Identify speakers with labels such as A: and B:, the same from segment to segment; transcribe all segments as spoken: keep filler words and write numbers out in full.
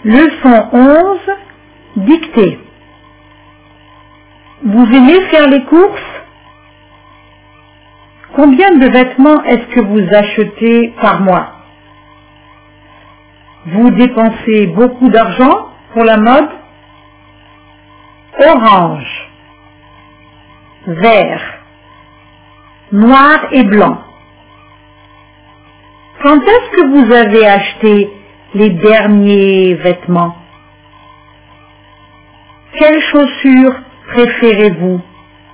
A: Leçon onze, dictée. Vous aimez faire les courses? Combien de vêtements est-ce que vous achetez par mois? Vous dépensez beaucoup d'argent pour la mode? Orange, vert, noir et blanc. Quand est-ce que vous avez acheté les derniers vêtements? Quelles chaussures préférez-vous?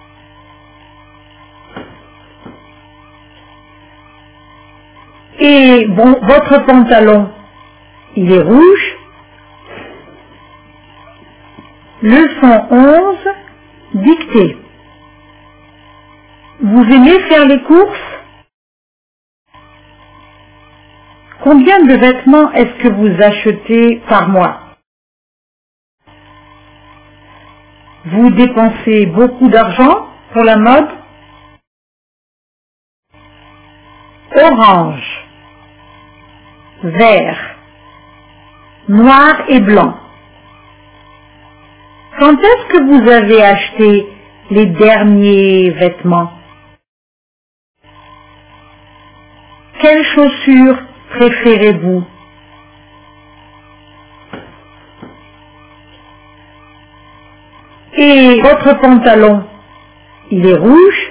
A: Et bon, votre pantalon, il est rouge? Leçon onze, dictée. Vous aimez faire les courses? Combien de vêtements est-ce que vous achetez par mois? Vous dépensez beaucoup d'argent pour la mode? Orange, vert, noir et blanc. Quand est-ce que vous avez acheté les derniers vêtements? Quelles chaussures préférez-vous? Et votre pantalon, il est rouge?